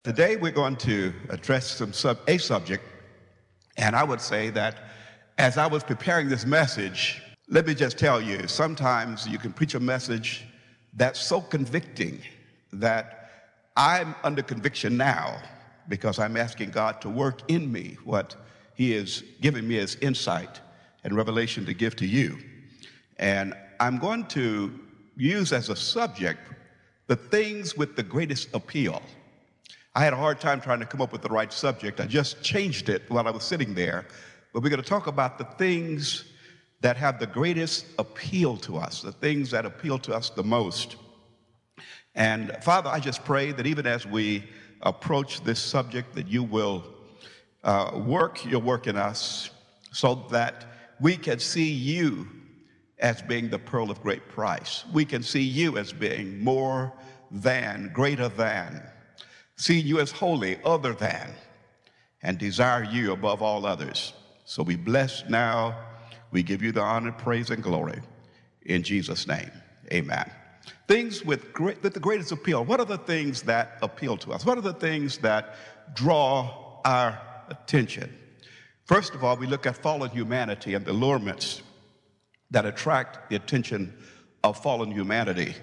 Today we're going to address a subject, and I would say that as I was preparing this message, let me just tell you, sometimes you can preach a message that's so convicting that I'm under conviction now because I'm asking God to work in me what He is giving me as insight and revelation to give to you. And I'm going to use as a subject the things with the greatest appeal. I had a hard time trying to come up with the right subject. I just changed it while I was sitting there. But we're going to talk about the things that have the greatest appeal to us, the things that appeal to us the most. And Father, I just pray that even as we approach this subject, that you will work your work in us so that we can see you as being the pearl of great price. We can see you as being more than, greater than, see you as holy, other than, and desire you above all others. So we bless now. We give you the honor, praise, and glory. In Jesus' name, amen. Things with the greatest appeal. What are the things that appeal to us? What are the things that draw our attention? First of all, we look at fallen humanity and the allurements that attract the attention of fallen humanity.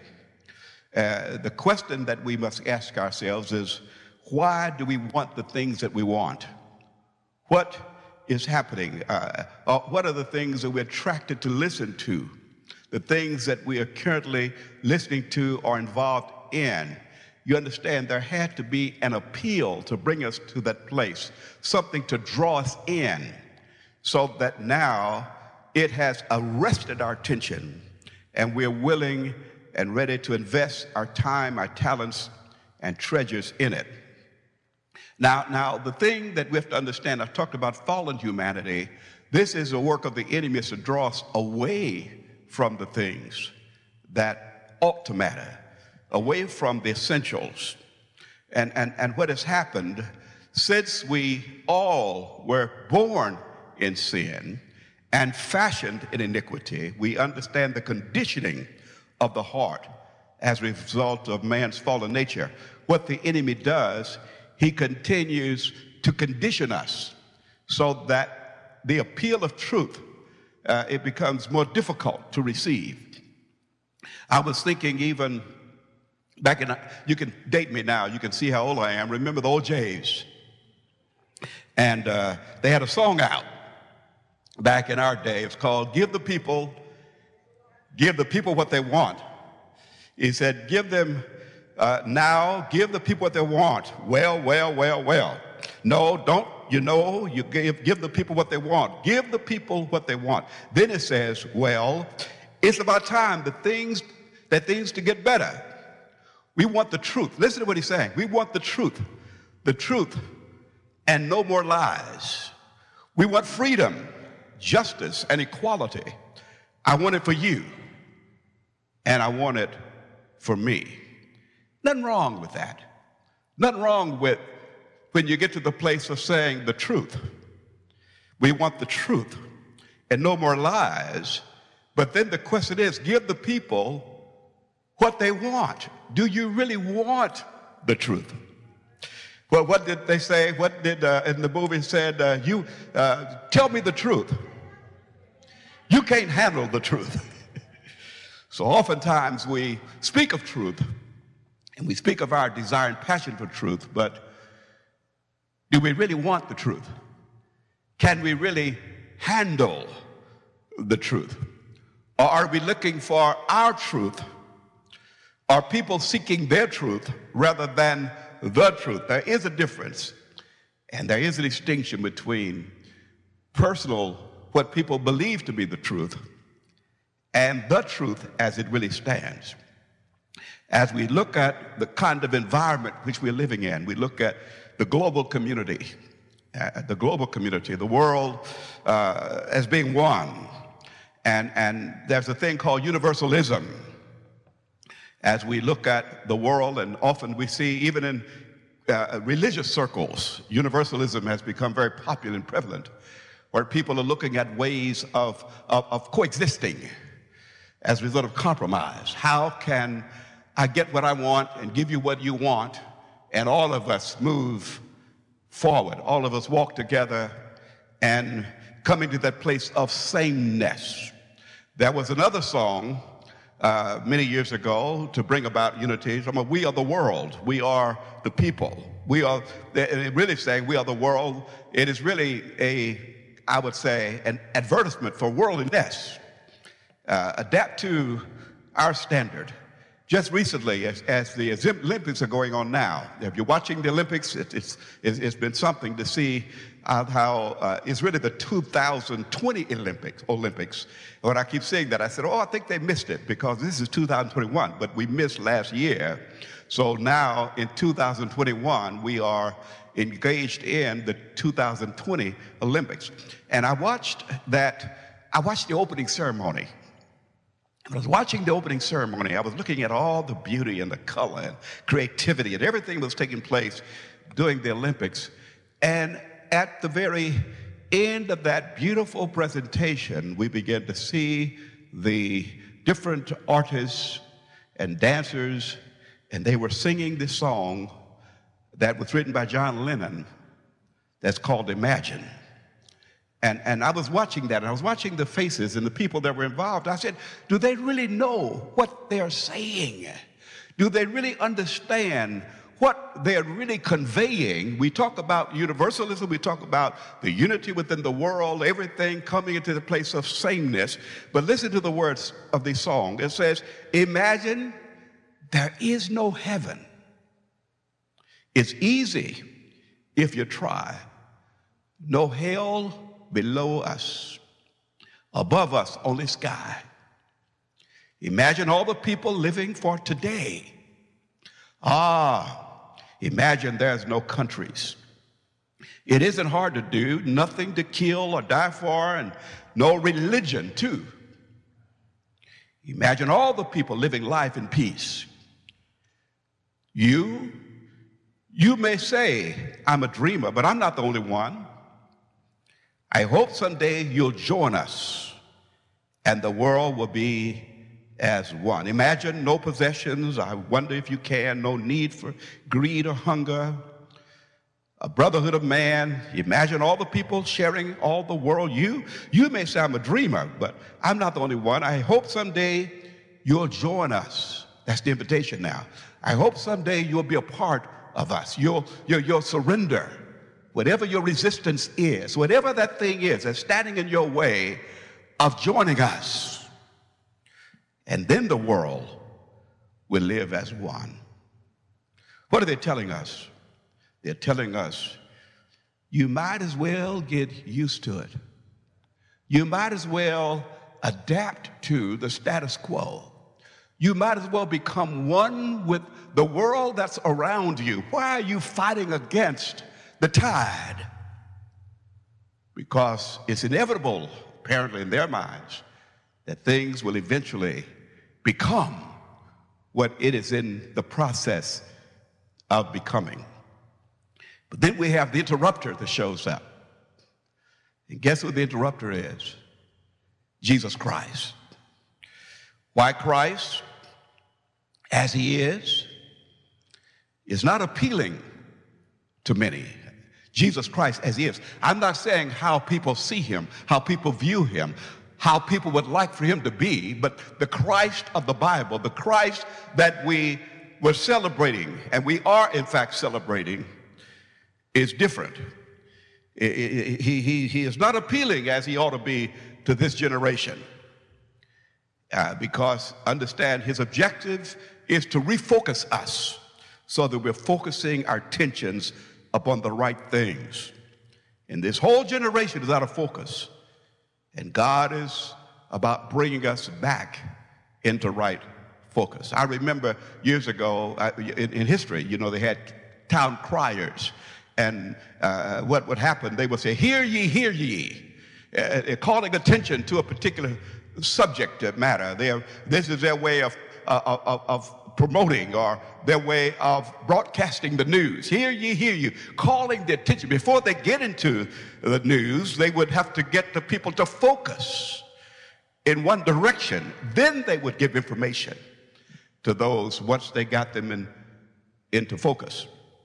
The question that we must ask ourselves is, why do we want the things that we want? What is happening? What are the things that we're attracted to listen to? The things that we are currently listening to or involved in. You understand, there had to be an appeal to bring us to that place, something to draw us in, so that now it has arrested our attention and we're willing and ready to invest our time, our talents, and treasures in it. Now, the thing that we have to understand, I've talked about fallen humanity. This is a work of the enemy to draw us away from the things that ought to matter, away from the essentials. And what has happened, since we all were born in sin and fashioned in iniquity, we understand the conditioning of the heart as a result of man's fallen nature. What the enemy does, he continues to condition us so that the appeal of truth, it becomes more difficult to receive. I was thinking even back in, you can date me now, you can see how old I am. Remember the OJs? And they had a song out back in our day. It's called Give the People what they want. He said, give them now, give the people what they want. Well. No, don't, you give the people what they want. Give the people what they want. Then it says, well, it's about time that things to get better. We want the truth. Listen to what he's saying. We want the truth, and no more lies. We want freedom, justice, and equality. I want it for you, and I want it for me. Nothing wrong with that. Nothing wrong with when you get to the place of saying the truth. We want the truth and no more lies. But then the question is, give the people what they want. Do you really want the truth? Well, what did they say? What did in the movie said, tell me the truth. You can't handle the truth. So oftentimes we speak of truth and we speak of our desire and passion for truth, but do we really want the truth? Can we really handle the truth? Or are we looking for our truth? Are people seeking their truth rather than the truth? There is a difference, and there is a distinction between personal, what people believe to be the truth, and the truth as it really stands. As we look at the kind of environment which we're living in, we look at the global community, the world as being one. And there's a thing called universalism. As we look at the world, and often we see even in religious circles, universalism has become very popular and prevalent, where people are looking at ways of coexisting as a result of compromise. How can I get what I want and give you what you want, and all of us move forward. All of us walk together and coming to that place of sameness. There was another song many years ago to bring about unity. We are the world. We are the people. We are, really saying we are the world. It is really I would say, an advertisement for worldliness. Adapt to our standard. Just recently, as the Olympics are going on now, if you're watching the Olympics, it's been something to see how it's really the 2020 Olympics. When I keep saying that, I said, I think they missed it because this is 2021, but we missed last year. So now in 2021, we are engaged in the 2020 Olympics. And I watched the opening ceremony. When I was watching the opening ceremony, I was looking at all the beauty and the color and creativity and everything that was taking place during the Olympics. And at the very end of that beautiful presentation, we began to see the different artists and dancers, and they were singing this song that was written by John Lennon that's called Imagine. And I was watching that, and I was watching the faces and the people that were involved. I said, do they really know what they're saying? Do they really understand what they're really conveying? We talk about universalism, we talk about the unity within the world, everything coming into the place of sameness. But listen to the words of the song. It says, imagine there is no heaven. It's easy if you try. No hell below us, above us only sky. Imagine all the people living for today. Imagine there's no countries. It isn't hard to do, nothing to kill or die for, and no religion too. Imagine all the people living life in peace. You may say, I'm a dreamer, but I'm not the only one. I hope someday you'll join us and the world will be as one. Imagine no possessions. I wonder if you can. No need for greed or hunger. A brotherhood of man. Imagine all the people sharing all the world. You may say I'm a dreamer, but I'm not the only one. I hope someday you'll join us. That's the invitation now. I hope someday you'll be a part of us. You'll surrender. Whatever your resistance is, whatever that thing is that's standing in your way of joining us. And then the world will live as one. What are they telling us? They're telling us, you might as well get used to it. You might as well adapt to the status quo. You might as well become one with the world that's around you. Why are you fighting against the tide? Because it's inevitable, apparently in their minds, that things will eventually become what it is in the process of becoming. But then we have the interrupter that shows up. And guess who the interrupter is? Jesus Christ. Why Christ, as he is not appealing to many. Jesus Christ as he is. I'm not saying how people see him, how people view him, how people would like for him to be, but the Christ of the Bible, the Christ that we were celebrating, and we are in fact celebrating, is different. He is not appealing as he ought to be to this generation. Because understand his objective is to refocus us so that we're focusing our attentions upon the right things. And this whole generation is out of focus. And God is about bringing us back into right focus. I remember years ago in history, they had town criers. And what would happen, they would say, hear ye, calling attention to a particular subject matter. This is their way of promoting, or their way of broadcasting the news. Hear you, calling the attention. Before they get into the news, they would have to get the people to focus in one direction. Then they would give information to those once they got them into focus.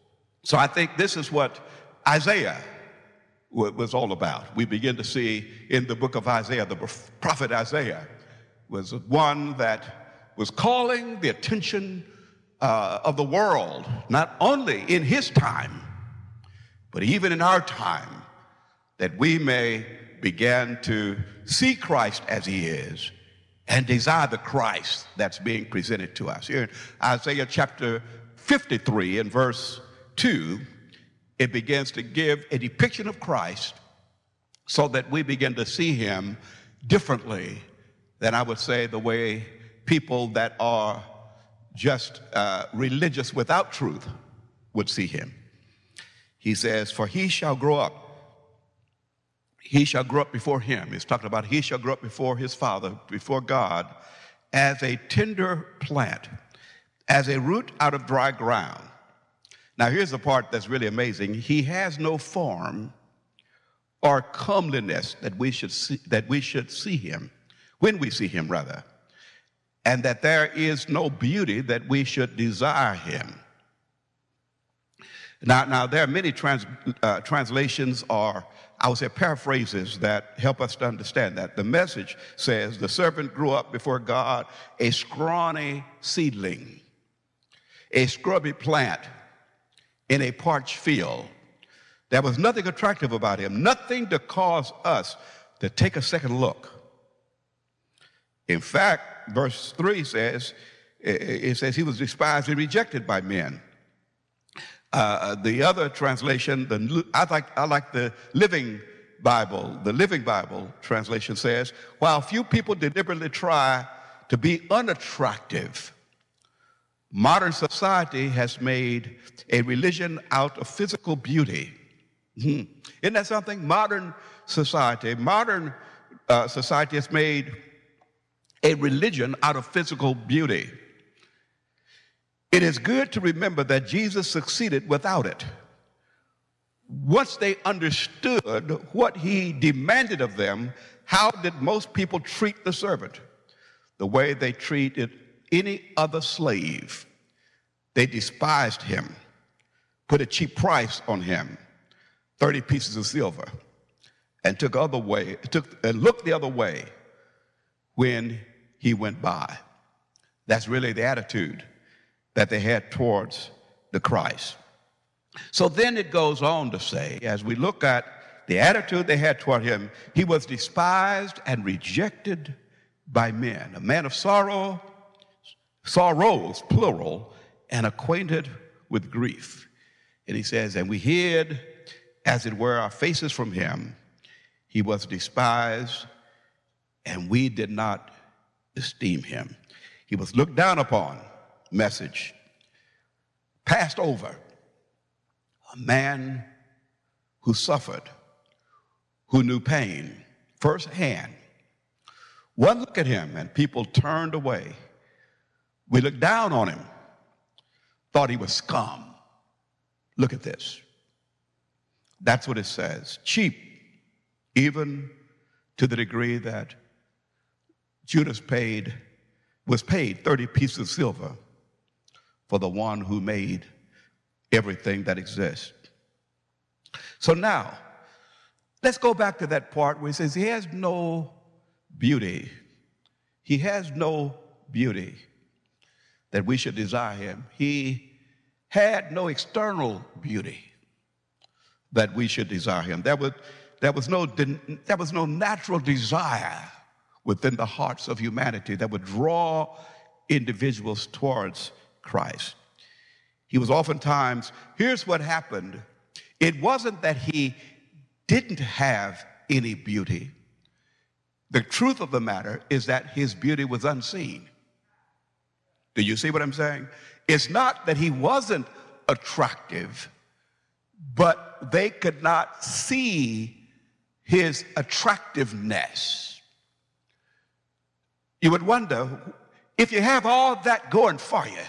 So I think this is what Isaiah was all about. We begin to see in the book of Isaiah, the prophet Isaiah was one that was calling the attention of the world, not only in his time, but even in our time, that we may begin to see Christ as he is and desire the Christ that's being presented to us. Here in Isaiah chapter 53 and verse 2, it begins to give a depiction of Christ so that we begin to see him differently than, I would say, the way people that are just religious without truth would see him. He says, for he shall grow up. He shall grow up before him. He's talking about he shall grow up before his father, before God, as a tender plant, as a root out of dry ground. Now, here's the part that's really amazing. He has no form or comeliness that we should see him, when we see him, rather, and that there is no beauty that we should desire him. Now there are many translations, or I would say paraphrases, that help us to understand that. The Message says, the servant grew up before God, a scrawny seedling, a scrubby plant in a parched field. There was nothing attractive about him, nothing to cause us to take a second look. In fact, verse 3 says, it says he was despised and rejected by men. The other translation, I like the Living Bible. The Living Bible translation says, while few people deliberately try to be unattractive, modern society has made a religion out of physical beauty. Isn't that something? Modern society has made a religion out of physical beauty. It is good to remember that Jesus succeeded without it. Once they understood what he demanded of them, how did most people treat the servant? The way they treated any other slave. They despised him, put a cheap price on him, 30 pieces of silver, and looked the other way when he went by. That's really the attitude that they had towards the Christ. So then it goes on to say, as we look at the attitude they had toward him, he was despised and rejected by men, a man of sorrows, plural, and acquainted with grief. And he says, and we hid, as it were, our faces from him. He was despised, and we did not esteem him. He was looked down upon. Message, passed over, a man who suffered, who knew pain firsthand. One look at him and people turned away. We looked down on him, thought he was scum. Look at this. That's what it says. Cheap, even to the degree that Judas was paid 30 pieces of silver for the one who made everything that exists. So now, let's go back to that part where he says he has no beauty. He has no beauty that we should desire him. He had no external beauty that we should desire him. There was no natural desire within the hearts of humanity that would draw individuals towards Christ. He was oftentimes, here's what happened. It wasn't that he didn't have any beauty. The truth of the matter is that his beauty was unseen. Do you see what I'm saying? It's not that he wasn't attractive, but they could not see his attractiveness. You would wonder, if you have all that going for you,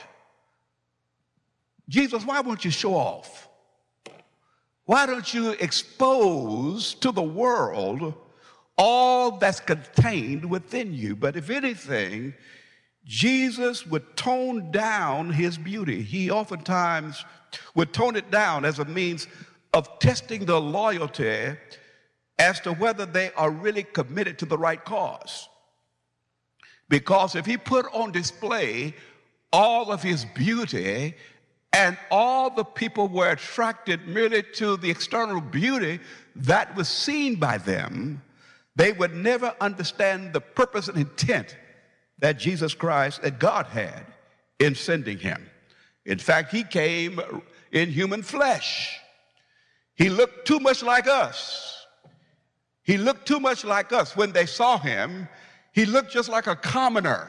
Jesus, why won't you show off? Why don't you expose to the world all that's contained within you? But if anything, Jesus would tone down his beauty. He oftentimes would tone it down as a means of testing the loyalty as to whether they are really committed to the right cause. Because if he put on display all of his beauty and all the people were attracted merely to the external beauty that was seen by them, they would never understand the purpose and intent that Jesus Christ, that God had in sending him. In fact, he came in human flesh. He looked too much like us. He looked too much like us. When they saw him, he looked just like a commoner.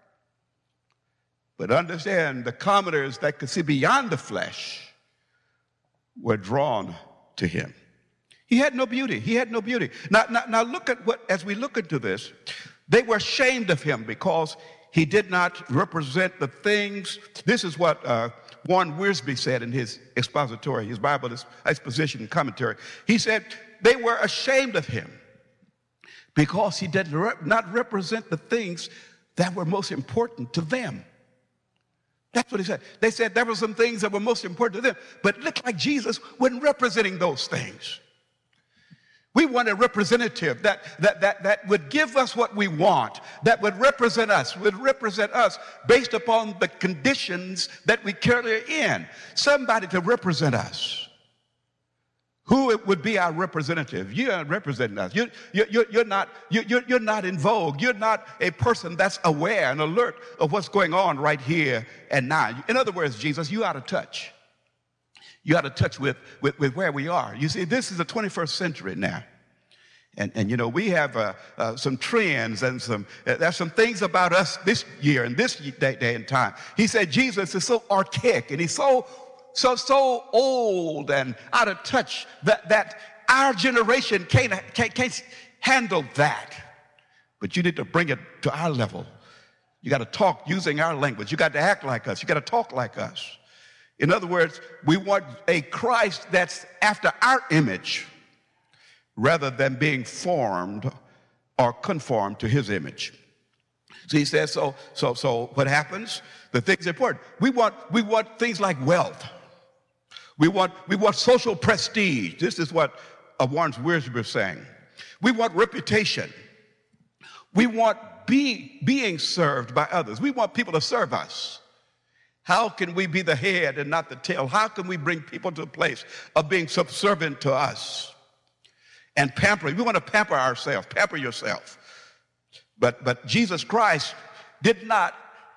But understand, the commoners that could see beyond the flesh were drawn to him. He had no beauty. He had no beauty. Now look at what, as we look into this, they were ashamed of him because he did not represent the things. This is what Warren Wiersbe said in his expository, his Bible exposition commentary. He said they were ashamed of him because he did not represent the things that were most important to them. That's what he said. They said there were some things that were most important to them, but it looked like Jesus wasn't representing those things. We want a representative that would give us what we want, that would represent us based upon the conditions that we currently are in. Somebody to represent us. Who would be our representative? You are representing us. You're not in vogue. You're not a person that's aware and alert of what's going on right here and now. In other words, Jesus, you out of touch. You out of touch with where we are. You see, this is the 21st century now. And you know, we have some trends and there's some things about us this year and this day and time. He said Jesus is so archaic and he's so old and out of touch that our generation can't handle that. But you need to bring it to our level. You got to talk using our language. You got to act like us. You got to talk like us. In other words, we want a Christ that's after our image rather than being formed or conformed to his image. So he says, so what happens? The things important. We want things like wealth. We want social prestige. This is what Warren Wiersbe is saying. We want reputation. We want being served by others. We want people to serve us. How can we be the head and not the tail? How can we bring people to a place of being subservient to us and pampering? We want to pamper ourselves, pamper yourself. But Jesus Christ did not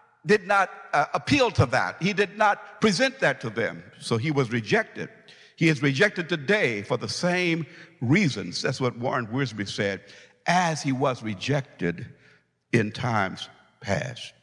appeal to that. He did not present that to them. So he was rejected. He is rejected today for the same reasons. That's what Warren Wiersbe said, as he was rejected in times past.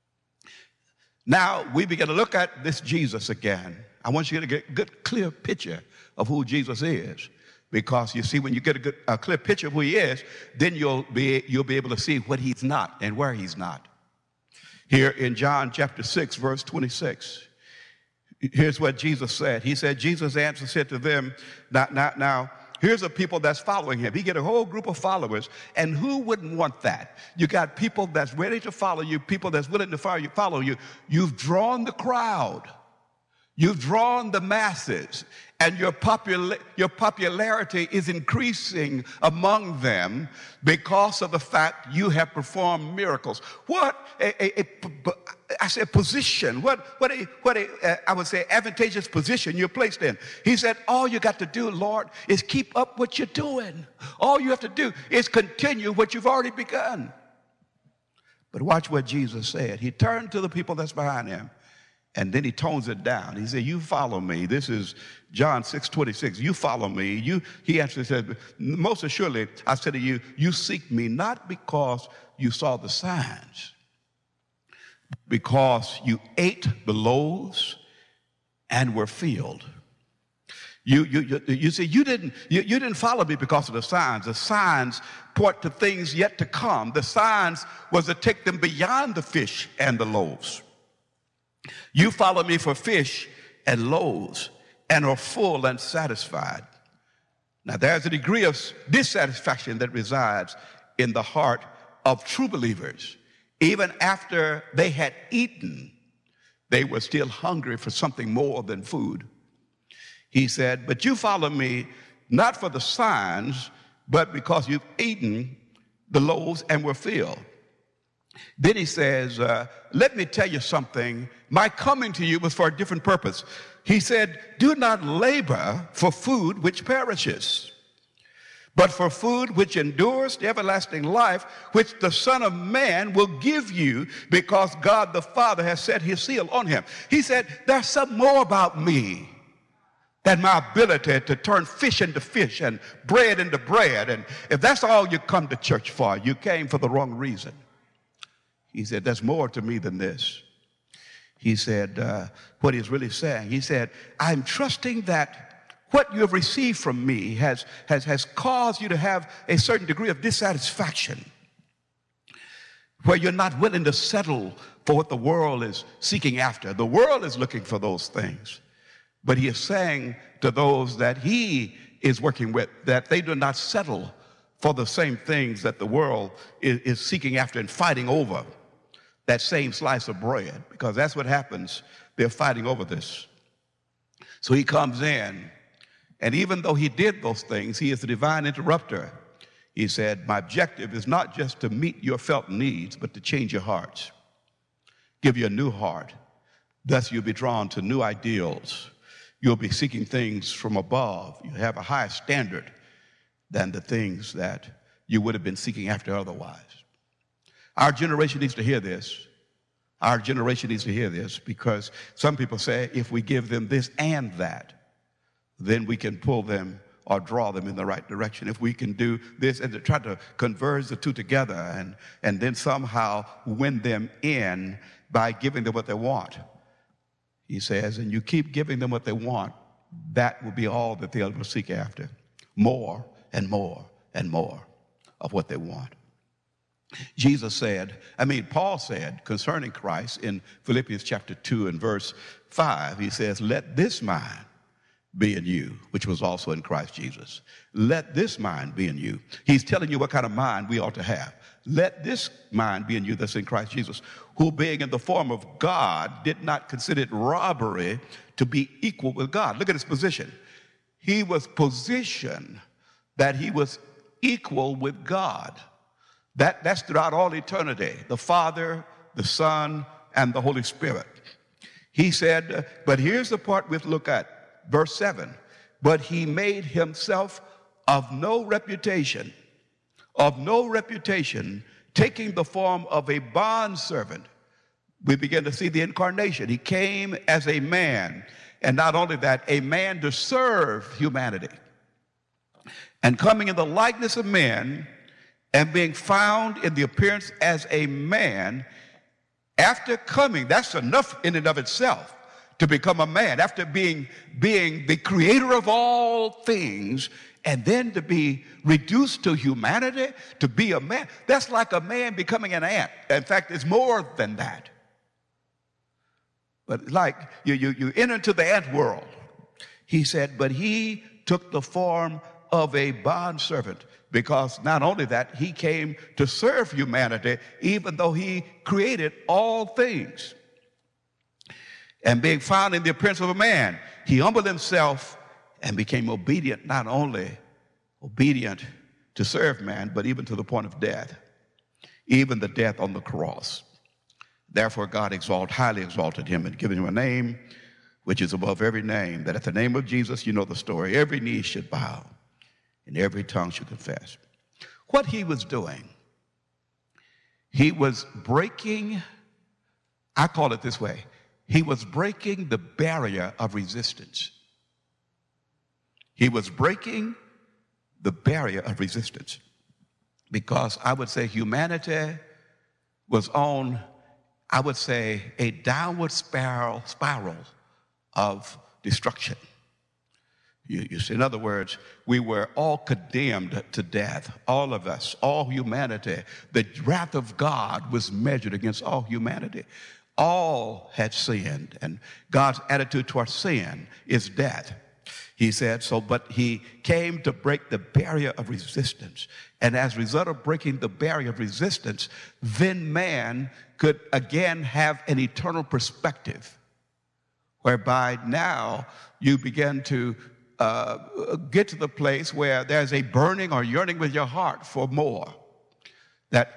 Now we begin to look at this Jesus again. I want you to get a good, clear picture of who Jesus is. Because you see, when you get a clear picture of who he is, then you'll be able to see what he's not and where he's not. Here in John chapter 6, verse 26, here's what Jesus said. He said, Jesus answered, said to them, now, here's a people that's following him. He get a whole group of followers, and who wouldn't want that? You got people that's ready to follow you, people that's willing to follow you. You've drawn the crowd. You've drawn the masses, and your popularity is increasing among them because of the fact you have performed miracles. What I say position, what I would say advantageous position you're placed in. He said, all you got to do, Lord, is keep up what you're doing. All you have to do is continue what you've already begun. But watch what Jesus said. He turned to the people that's behind him. And then he tones it down. He said, you follow me. This is John 6:26. You follow me. He actually said, most assuredly, I said to you, you seek me not because you saw the signs, because you ate the loaves and were filled. You see, you didn't follow me because of the signs. The signs point to things yet to come. The signs was to take them beyond the fish and the loaves. You follow me for fish and loaves and are full and satisfied. Now, there's a degree of dissatisfaction that resides in the heart of true believers Even after they had eaten, they were still hungry for something more than food. He said, but you follow me not for the signs, but because you've eaten the loaves and were filled. Then he says, let me tell you something. My coming to you was for a different purpose. He said, do not labor for food which perishes, but for food which endures to everlasting life, which the Son of Man will give you, because God the Father has set his seal on him. He said, there's something more about me than my ability to turn fish into fish and bread into bread. And if that's all you come to church for, you came for the wrong reason. He said, there's more to me than this. He said, what he's really saying, he said, I'm trusting that what you have received from me has caused you to have a certain degree of dissatisfaction, where you're not willing to settle for what the world is seeking after. The world is looking for those things. But he is saying to those that he is working with that they do not settle for the same things that the world is seeking after and fighting over, that same slice of bread, because that's what happens. They're fighting over this. So he comes in, and even though he did those things, he is the divine interrupter. He said, my objective is not just to meet your felt needs, but to change your hearts, give you a new heart. Thus you'll be drawn to new ideals. You'll be seeking things from above. You have a higher standard than the things that you would have been seeking after otherwise. Our generation needs to hear this. Our generation needs to hear this, because some people say if we give them this and that, then we can pull them or draw them in the right direction. If we can do this and to try to converge the two together and then somehow win them in by giving them what they want. He says, and you keep giving them what they want, that will be all that they'll ever seek after. More and more and more of what they want. Paul said concerning Christ in Philippians chapter 2 and verse 5, he says, let this mind be in you, which was also in Christ Jesus. Let this mind be in you. He's telling you what kind of mind we ought to have. Let this mind be in you that's in Christ Jesus, who being in the form of God did not consider it robbery to be equal with God. Look at his position. He was positioned that he was equal with God. That's throughout all eternity, the Father, the Son, and the Holy Spirit. He said, but here's the part we have to look at, verse 7. But he made himself of no reputation, taking the form of a bondservant. We begin to see the incarnation. He came as a man, and not only that, a man to serve humanity. And coming in the likeness of men, and being found in the appearance as a man, after coming, that's enough in and of itself to become a man. After being the creator of all things, and then to be reduced to humanity, to be a man, that's like a man becoming an ant. In fact, it's more than that. But like you enter into the ant world. He said, but he took the form of a bondservant, because not only that, he came to serve humanity, even though he created all things. And being found in the appearance of a man, he humbled himself and became obedient, not only obedient to serve man, but even to the point of death, even the death on the cross. Therefore, God highly exalted him and given him a name which is above every name, that at the name of Jesus, you know the story, every knee should bow and every tongue should confess. What he was doing, he was breaking, I call it this way, he was breaking the barrier of resistance. He was breaking the barrier of resistance, because I would say humanity was on, I would say, a downward spiral of destruction. You see, in other words, we were all condemned to death, all of us, all humanity. The wrath of God was measured against all humanity. All had sinned, and God's attitude towards sin is death. He said, but he came to break the barrier of resistance. And as a result of breaking the barrier of resistance, then man could again have an eternal perspective, whereby now you begin to get to the place where there's a burning or yearning with your heart for more. That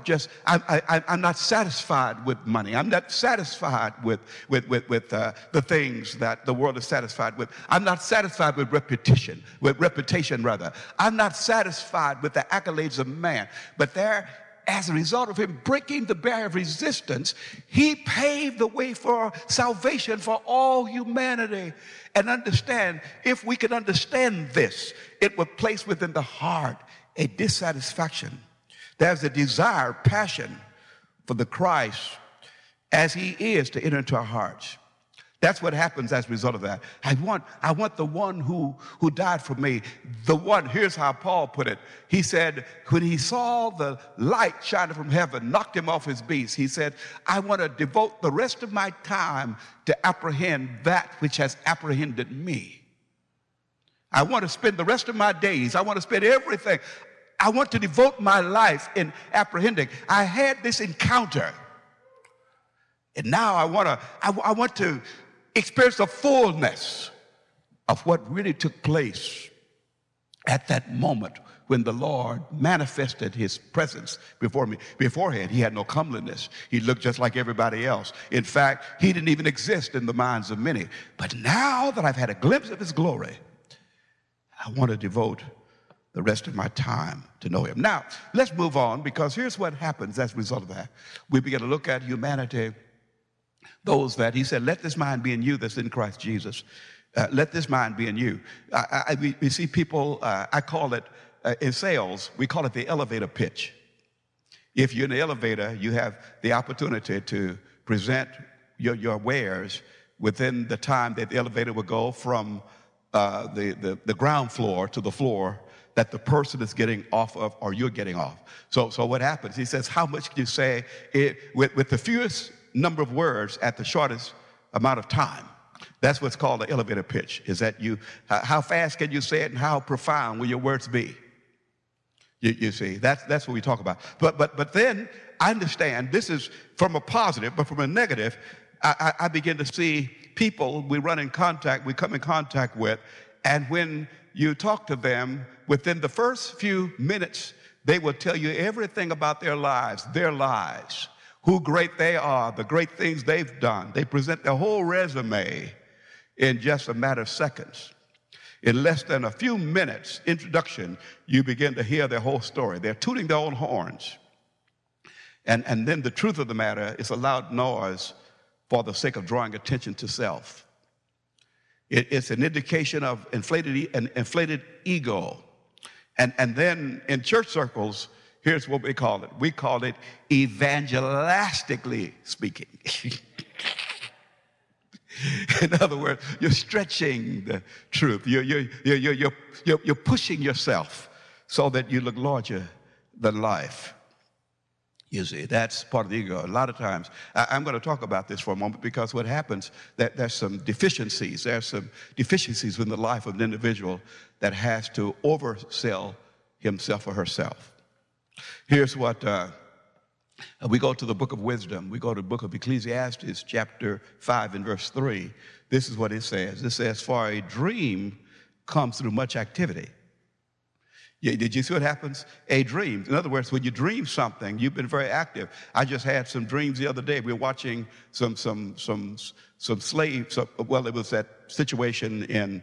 I'm not satisfied with money. I'm not satisfied with the things that the world is satisfied with. I'm not satisfied with reputation rather. I'm not satisfied with the accolades of man. But there, as a result of him breaking the barrier of resistance, he paved the way for salvation for all humanity. And understand, if we could understand this, it would place within the heart a dissatisfaction. There's a desire, passion for the Christ as he is to enter into our hearts. That's what happens as a result of that. I want the one who died for me. The one, here's how Paul put it. He said, when he saw the light shining from heaven, knocked him off his beast, he said, I want to devote the rest of my time to apprehend that which has apprehended me. I want to spend the rest of my days, I want to spend everything. I want to devote my life in apprehending. I had this encounter, and now I want to experience the fullness of what really took place at that moment when the Lord manifested his presence before me. Beforehand, he had no comeliness. He looked just like everybody else. In fact, he didn't even exist in the minds of many. But now that I've had a glimpse of his glory, I want to devote the rest of my time to know him. Now, let's move on, because here's what happens as a result of that. We begin to look at humanity, those that, he said, let this mind be in you that's in Christ Jesus. Let this mind be in you. We see people, I call it, in sales, we call it the elevator pitch. If you're in the elevator, you have the opportunity to present your wares within the time that the elevator will go from the ground floor to the floor that the person is getting off of or you're getting off. So what happens? He says, how much can you say with the fewest number of words at the shortest amount of time? That's what's called the elevator pitch, is that how fast can you say it and how profound will your words be? You see, that's what we talk about. But then I understand this is from a positive, but from a negative, I begin to see people we come in contact with, and when you talk to them, within the first few minutes, they will tell you everything about their lives, who great they are, the great things they've done. They present their whole resume in just a matter of seconds. In less than a few minutes introduction, you begin to hear their whole story. They're tooting their own horns. And then the truth of the matter is a loud noise for the sake of drawing attention to self. It's an indication of an inflated ego. And then in church circles, here's what we call it. We call it evangelistically speaking. In other words, you're stretching the truth. You're pushing yourself so that you look larger than life. You see, that's part of the ego. A lot of times, I'm going to talk about this for a moment, because what happens, that there's some deficiencies. There's some deficiencies in the life of an individual that has to oversell himself or herself. Here's what, we go to the book of wisdom. We go to the book of Ecclesiastes, chapter 5 and verse 3. This is what it says. It says, for a dream comes through much activity. Did you see what happens? A dream. In other words, when you dream something, you've been very active. I just had some dreams the other day. We were watching some slaves. Well, it was that situation in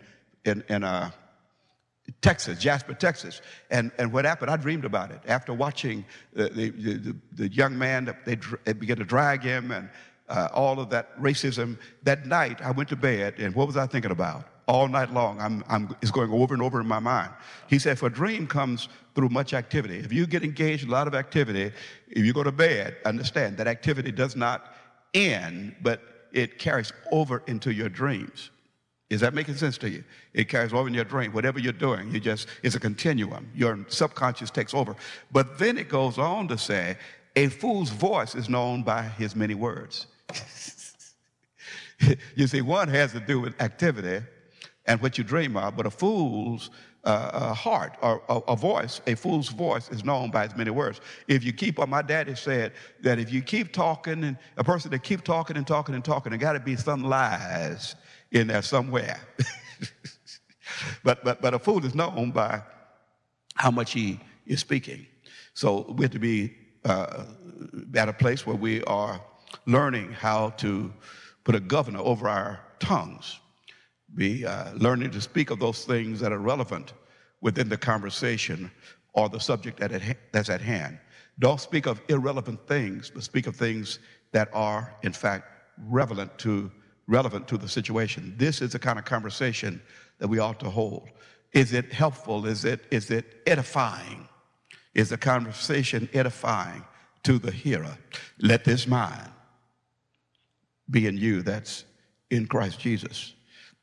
Texas, Jasper, Texas. And what happened? I dreamed about it. After watching the young man, they began to drag him and all of that racism. That night, I went to bed, and what was I thinking about? All night long, it's going over and over in my mind. He said, for a dream comes through much activity. If you get engaged in a lot of activity, if you go to bed, understand that activity does not end, but it carries over into your dreams. Is that making sense to you? It carries over in your dream. Whatever you're doing, it's a continuum. Your subconscious takes over. But then it goes on to say, a fool's voice is known by his many words. You see, one has to do with activity. and what you dream of, but a fool's heart or a voice, a fool's voice is known by his many words. If you keep on, my daddy said that if you keep talking, and a person that keep talking and talking and talking, there got to be some lies in there somewhere. but a fool is known by how much he is speaking. So we have to be at a place where we are learning how to put a governor over our tongues. Be learning to speak of those things that are relevant within the conversation or the subject that's at hand. Don't speak of irrelevant things, but speak of things that are, in fact, relevant to the situation. This is the kind of conversation that we ought to hold. Is it helpful? Is it edifying? Is the conversation edifying to the hearer? Let this mind be in you that's in Christ Jesus.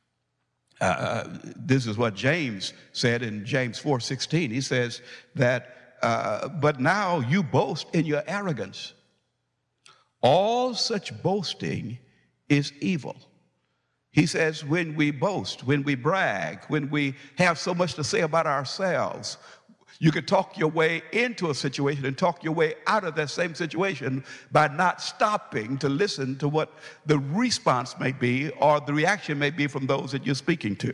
This is what James said in James 4:16. He says that, but now you boast in your arrogance. All such boasting is evil. He says when we boast, when we brag, when we have so much to say about ourselves, you can talk your way into a situation and talk your way out of that same situation by not stopping to listen to what the response may be or the reaction may be from those that you're speaking to.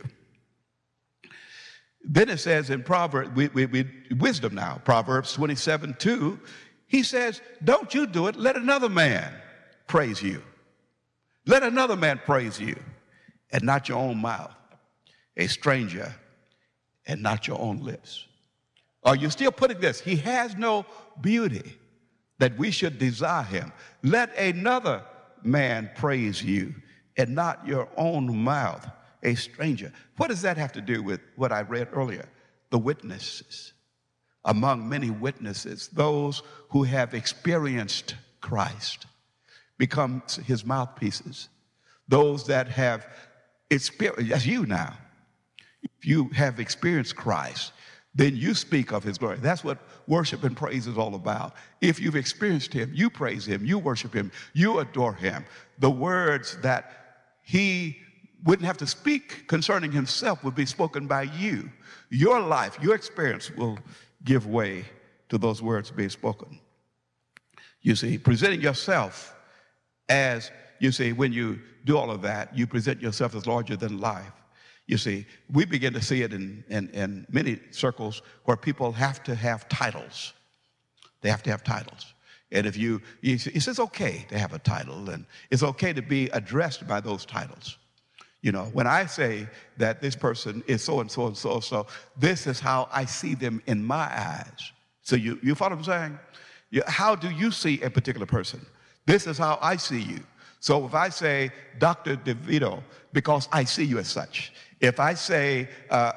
Then it says in Proverbs, wisdom now, Proverbs 27:2, he says, don't you do it, let another man praise you. Let another man praise you and not your own mouth, a stranger and not your own lips. Are you still putting this? He has no beauty that we should desire him. Let another man praise you and not your own mouth, a stranger. What does that have to do with what I read earlier? The witnesses. Among many witnesses, those who have experienced Christ become his mouthpieces. Those that have experienced, that's you now. If you have experienced Christ, then you speak of his glory. That's what worship and praise is all about. If you've experienced him, you praise him, you worship him, you adore him. The words that he wouldn't have to speak concerning himself would be spoken by you. Your life, your experience will give way to those words being spoken. You see, presenting yourself as, you see, when you do all of that, you present yourself as larger than life. You see, we begin to see it in many circles where people have to have titles. They have to have titles. And if it's okay to have a title, and it's okay to be addressed by those titles. You know, when I say that this person is so and so and so and so, this is how I see them in my eyes. So you follow what I'm saying? How do you see a particular person? This is how I see you. So if I say Dr. DeVito, because I see you as such. If I say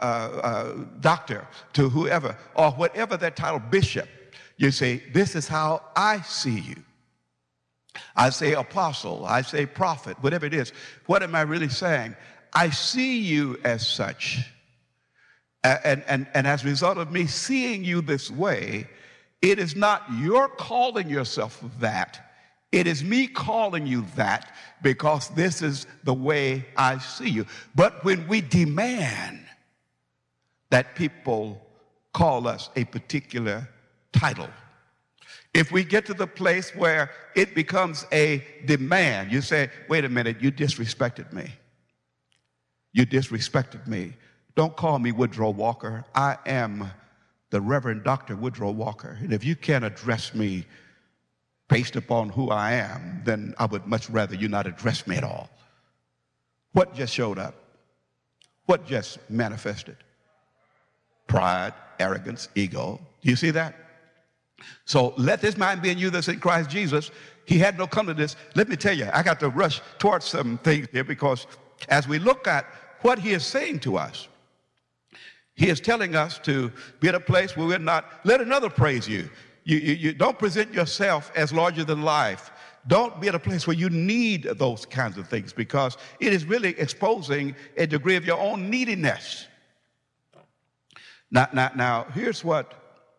doctor to whoever, or whatever that title, bishop, you say, this is how I see you. I say apostle, I say prophet, whatever it is. What am I really saying? I see you as such. And as a result of me seeing you this way, it is not your calling yourself that. It is me calling you that because this is the way I see you. But when we demand that people call us a particular title, if we get to the place where it becomes a demand, you say, wait a minute, you disrespected me. You disrespected me. Don't call me Woodrow Walker. I am the Reverend Dr. Woodrow Walker. And if you can't address me based upon who I am, then I would much rather you not address me at all. What just showed up? What just manifested? Pride, arrogance, ego. Do you see that? So let this mind be in you that's in Christ Jesus. He had no come to this. Let me tell you, I got to rush towards some things here because as we look at what he is saying to us, he is telling us to be at a place where we're not, let another praise you. You don't present yourself as larger than life. Don't be at a place where you need those kinds of things because it is really exposing a degree of your own neediness. Now here's what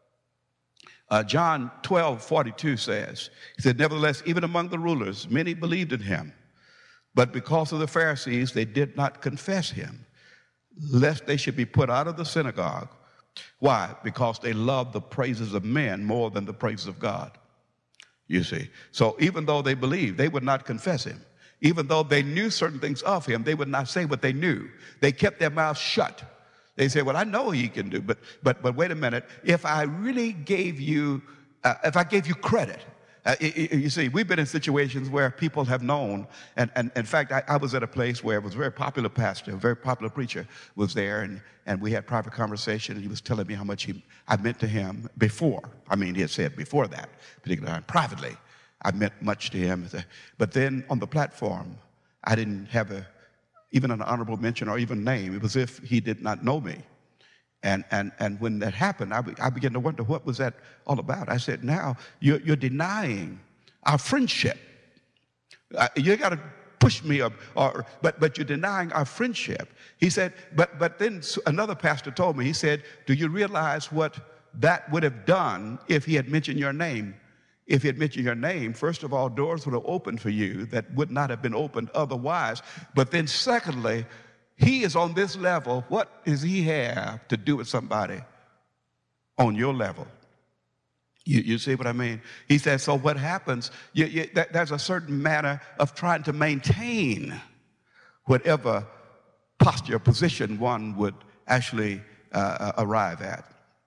John 12:42 says. He said, nevertheless, even among the rulers, many believed in him. But because of the Pharisees, they did not confess him, lest they should be put out of the synagogue. Why? Because they love the praises of men more than the praises of God. You see. So even though they believed, they would not confess him. Even though they knew certain things of him, they would not say what they knew. They kept their mouths shut. They said, well, I know he can do, but wait a minute. If I really gave you, if I gave you credit, you see, we've been in situations where people have known, and in fact, I was at a place where it was a very popular pastor, a very popular preacher was there, and we had private conversation, and he was telling me how much I meant to him before. I mean, he had said before that particular time, privately, I meant much to him. But then on the platform, I didn't have even an honorable mention or even name. It was as if he did not know me. And when that happened, I began to wonder, what was that all about? I said, now you're denying our friendship. You got to push me, but you're denying our friendship. He said, but then another pastor told me, he said, do you realize what that would have done if he had mentioned your name? If he had mentioned your name, first of all, doors would have opened for you that would not have been opened otherwise. But then secondly, he is on this level. What does he have to do with somebody on your level? You see what I mean? He said, so what happens, there's a certain manner of trying to maintain whatever posture or position one would actually arrive at.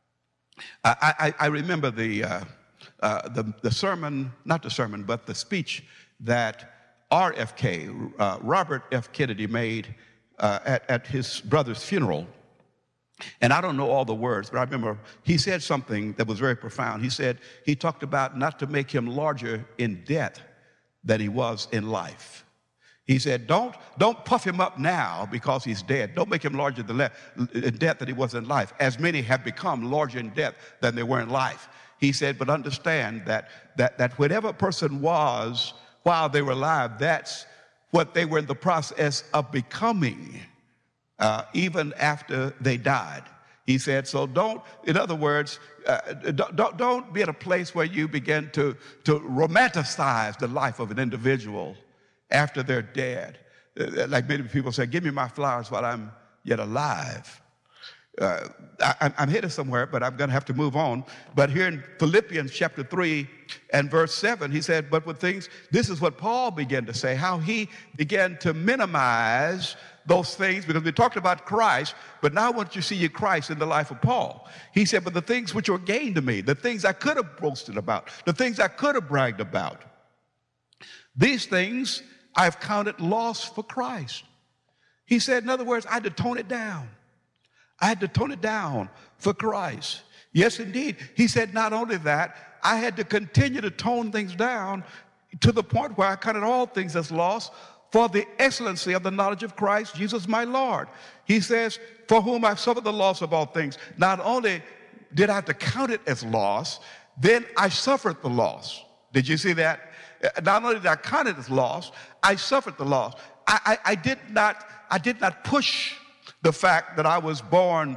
I remember the sermon, not the sermon, but the speech that RFK, Robert F. Kennedy, made at his brother's funeral. And I don't know all the words, but I remember he said something that was very profound. He said, he talked about not to make him larger in death than he was in life. He said, don't puff him up now because he's dead. Don't make him larger in death than he was in life, as many have become larger in death than they were in life. He said, but understand that whatever a person was while they were alive, that's what they were in the process of becoming even after they died. He said, so in other words, don't be at a place where you begin to romanticize the life of an individual after they're dead. Like many people say, give me my flowers while I'm yet alive. I'm headed somewhere, but I'm going to have to move on. But here in Philippians chapter 3 and verse 7, he said, but with things, this is what Paul began to say, how he began to minimize those things, because we talked about Christ, but now I want you to see Christ in the life of Paul. He said, but the things which were gained to me, the things I could have boasted about, the things I could have bragged about, these things I've counted loss for Christ. He said, in other words, I had to tone it down. I had to tone it down for Christ. Yes, indeed. He said, not only that, I had to continue to tone things down to the point where I counted all things as loss for the excellency of the knowledge of Christ Jesus my Lord. He says, for whom I've suffered the loss of all things. Not only did I have to count it as loss, then I suffered the loss. Did you see that? Not only did I count it as loss, I suffered the loss. I did not push the fact that I was born,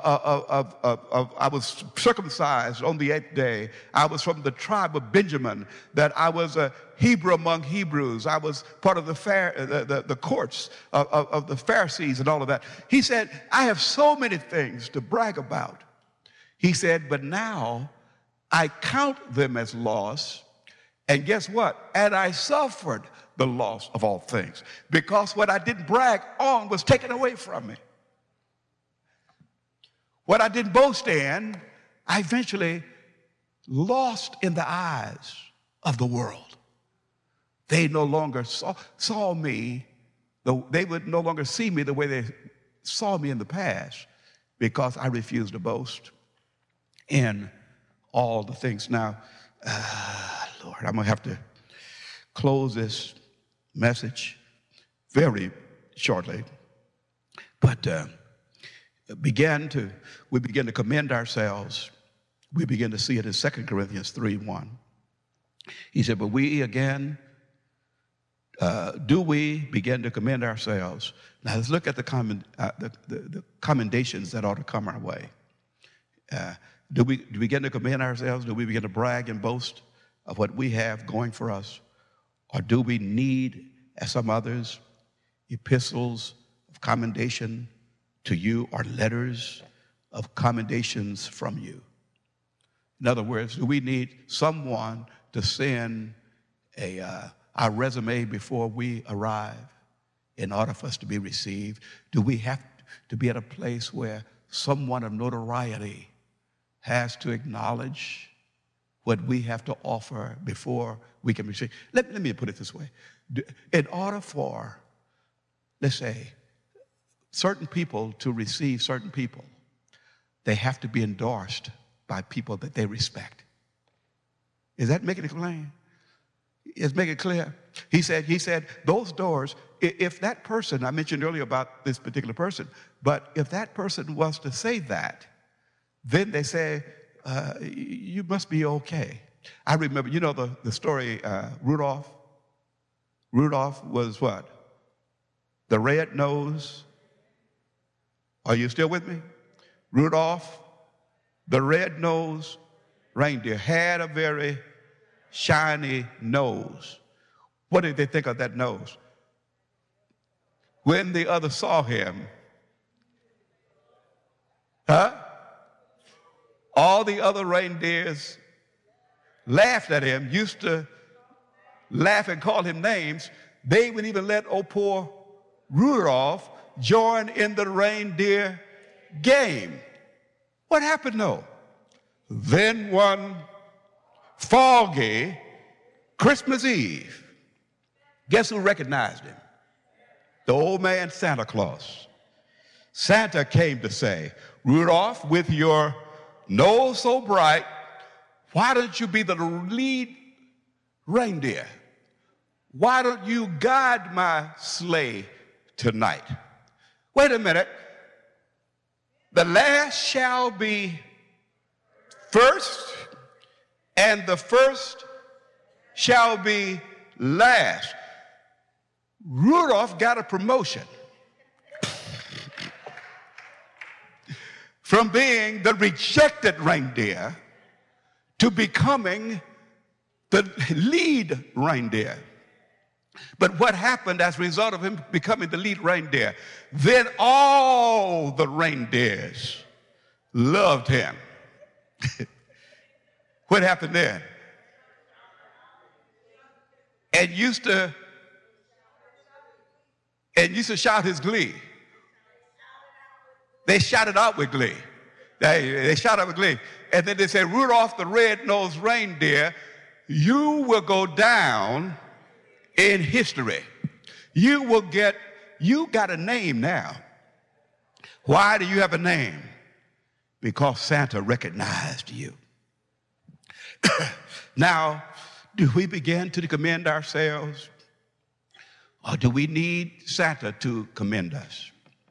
I was circumcised on the 8th day. I was from the tribe of Benjamin, that I was a Hebrew among Hebrews. I was part of the courts of the Pharisees and all of that. He said, I have so many things to brag about. He said, but now I count them as loss. And guess what? And I suffered the loss of all things, because what I didn't brag on was taken away from me. What I didn't boast in, I eventually lost in the eyes of the world. They no longer saw me, they would no longer see me the way they saw me in the past, because I refused to boast in all the things. Now, Lord, I'm going to have to close this message very shortly, but we begin to commend ourselves. We begin to see it in 2 Corinthians 3:1. He said, but we again, do we begin to commend ourselves? Now let's look at the commendations that ought to come our way. Do we begin to commend ourselves? Do we begin to brag and boast of what we have going for us? Or do we need, as some others, epistles of commendation to you are letters of commendations from you. In other words, do we need someone to send our resume before we arrive in order for us to be received? Do we have to be at a place where someone of notoriety has to acknowledge what we have to offer before we can receive? Let me put it this way. In order for, let's say, certain people to receive certain people, they have to be endorsed by people that they respect. Is that making it plain? Is making it clear? He said, those doors, if that person, I mentioned earlier about this particular person, but if that person was to say that, then they say, you must be okay. I remember, you know the story, Rudolph? Rudolph was what? The red-nosed. Are you still with me? Rudolph, the red-nosed reindeer, had a very shiny nose. What did they think of that nose? When the others saw him, all the other reindeers laughed at him, used to laugh and call him names. They would even let old poor Rudolph join in the reindeer game. What happened though? Then one foggy Christmas Eve, guess who recognized him? The old man Santa Claus. Santa came to say, Rudolph, with your nose so bright, why don't you be the lead reindeer? Why don't you guide my sleigh tonight? Wait a minute. The last shall be first, and the first shall be last. Rudolph got a promotion from being the rejected reindeer to becoming the lead reindeer. But what happened as a result of him becoming the lead reindeer? Then all the reindeers loved him. What happened then? And used to shout his glee. They shouted out with glee. They shouted out with glee. And then they said, Rudolph the red-nosed reindeer, you will go down in history. You got a name now. Why do you have a name? Because Santa recognized you. Now, do we begin to commend ourselves, or do we need Santa to commend us?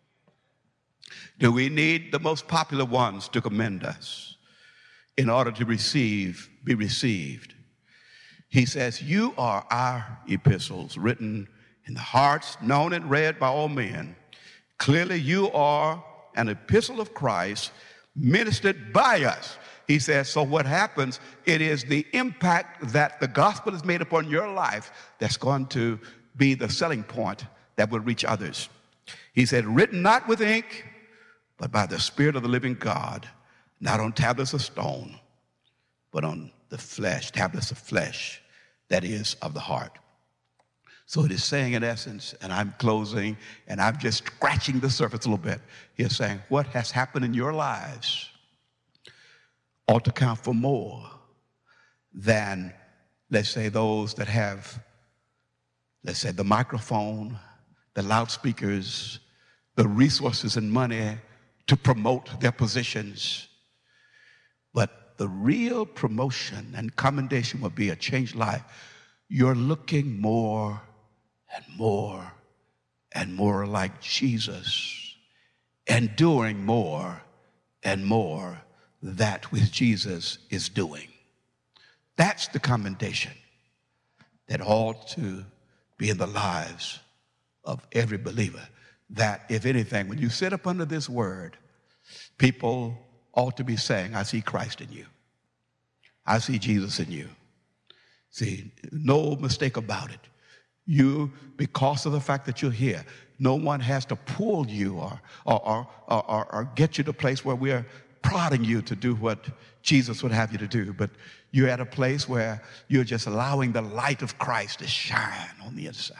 Do we need the most popular ones to commend us in order to be received? He says, you are our epistles written in the hearts, known and read by all men. Clearly, you are an epistle of Christ ministered by us. He says, so what happens, it is the impact that the gospel has made upon your life that's going to be the selling point that will reach others. He said, written not with ink, but by the Spirit of the living God, not on tablets of stone, but on the flesh, tablets of flesh, that is of the heart. So it is saying in essence, and I'm closing, and I'm just scratching the surface a little bit. He's saying what has happened in your lives ought to count for more than, let's say, those that have, let's say, the microphone, the loudspeakers, the resources and money to promote their positions. But the real promotion and commendation will be a changed life. You're looking more and more and more like Jesus and doing more and more that which Jesus is doing. That's the commendation that ought to be in the lives of every believer. That, if anything, when you sit up under this word, people ought to be saying, I see Christ in you. I see Jesus in you. See, no mistake about it. You, because of the fact that you're here, no one has to pull you or get you to a place where we're prodding you to do what Jesus would have you to do. But you're at a place where you're just allowing the light of Christ to shine on the inside.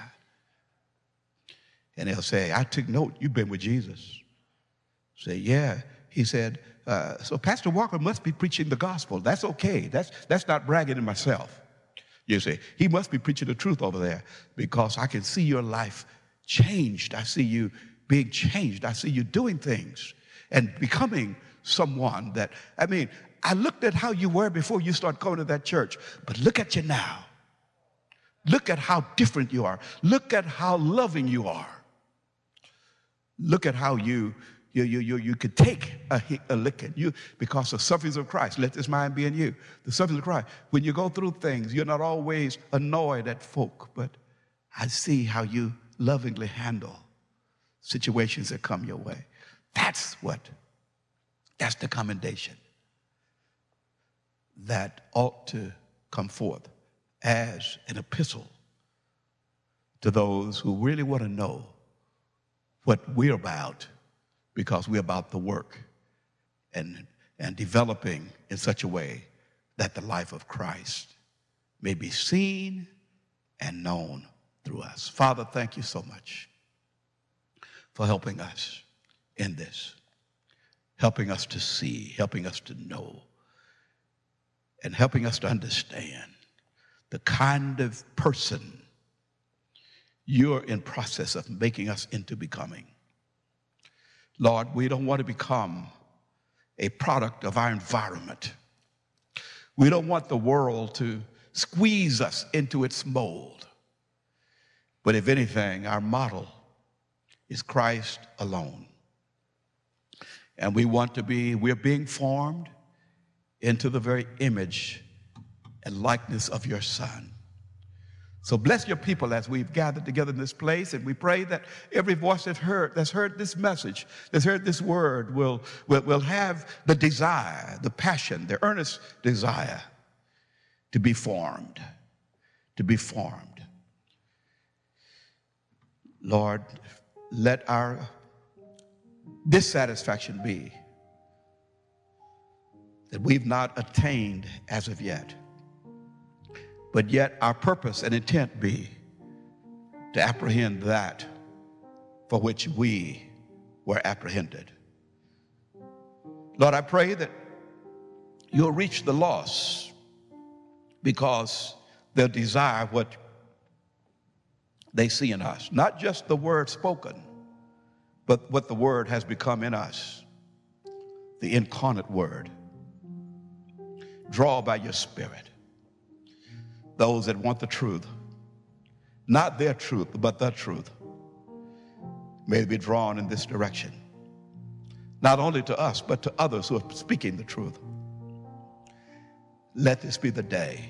And they'll say, I took note, you've been with Jesus. Say, yeah. He said, so Pastor Walker must be preaching the gospel. That's okay. That's not bragging in myself. You say, he must be preaching the truth over there because I can see your life changed. I see you being changed. I see you doing things and becoming someone that, I looked at how you were before you started going to that church, but look at you now. Look at how different you are. Look at how loving you are. Look at how you could take a licking. Because the sufferings of Christ, let this mind be in you. The sufferings of Christ. When you go through things, you're not always annoyed at folk, but I see how you lovingly handle situations that come your way. That's the commendation that ought to come forth as an epistle to those who really want to know what we're about, because we're about the work and developing in such a way that the life of Christ may be seen and known through us. Father, thank you so much for helping us in this, helping us to see, helping us to know, and helping us to understand the kind of person you're in process of making us into becoming. Lord, we don't want to become a product of our environment. We don't want the world to squeeze us into its mold. But if anything, our model is Christ alone. And we're being formed into the very image and likeness of your Son. So bless your people as we've gathered together in this place, and we pray that every voice that's heard this message, that's heard this word, will have the desire, the passion, the earnest desire to be formed, to be formed. Lord, let our dissatisfaction be that we've not attained as of yet. But yet our purpose and intent be to apprehend that for which we were apprehended. Lord, I pray that you'll reach the lost because they'll desire what they see in us. Not just the word spoken, but what the word has become in us, the incarnate word. Draw by your Spirit those that want the truth, not their truth, but the truth, may be drawn in this direction, not only to us, but to others who are speaking the truth. Let this be the day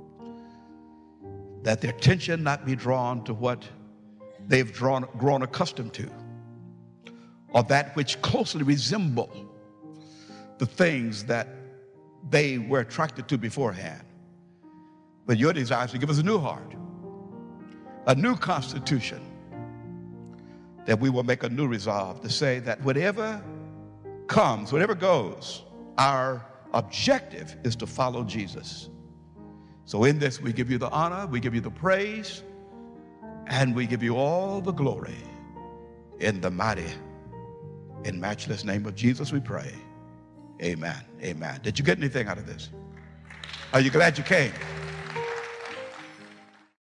that their attention not be drawn to what they've grown accustomed to, or that which closely resemble the things that they were attracted to beforehand. But your desire is to give us a new heart, a new constitution, that we will make a new resolve to say that whatever comes, whatever goes, our objective is to follow Jesus. So in this, we give you the honor, we give you the praise, and we give you all the glory. In the mighty and matchless name of Jesus, we pray. Amen. Amen. Did you get anything out of this? Are you glad you came?